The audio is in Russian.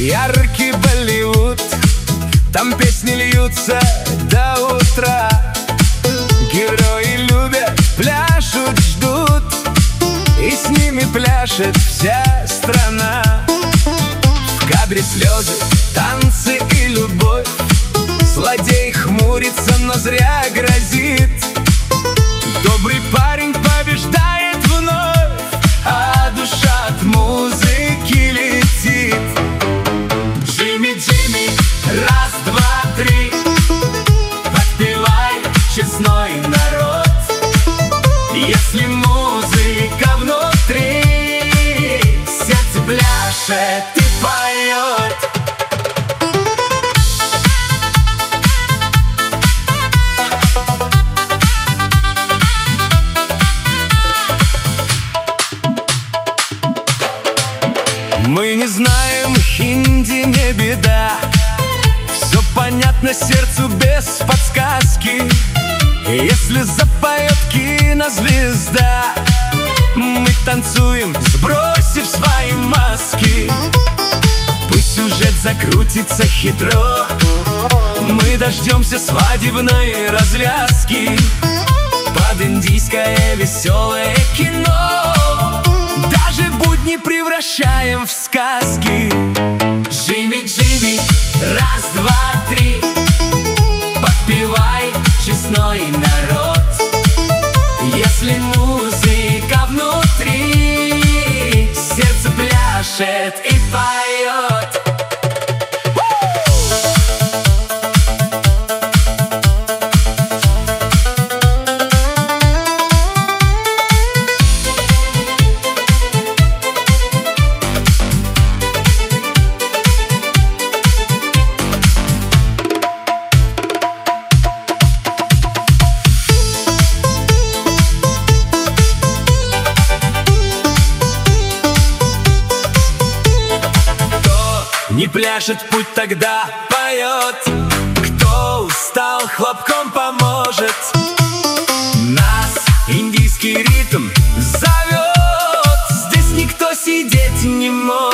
яркий Болливуд. Там песни льются до утра. Герои любят, пляшут, ждут, и с ними пляшет вся страна. В кадре слезы, танцы и любовь. Злодей хмурится, но зря грозит. Добрый парень побеждает вновь, а душа от музыки летит. Джимми, Джимми, раз, два, три, подпевай, честной народ. Если музыка внутри, сердце пляшет и поет. Мы не знаем хинди, не беда. Все понятно сердцу без подсказки. Если запоет кинозвезда, мы танцуем, сбросив свои маски. Пусть сюжет закрутится хитро, мы дождемся свадебной развязки. Под индийское веселое кино даже будни превращаем в сказки. Джимми, Джимми, раз, два, три, подпевай, честной народ. Если музыка внутри, сердце пляшет и поет. Не пляшет, путь тогда поет. Кто устал, хлопком поможет. Нас индийский ритм зовет. Здесь никто сидеть не может.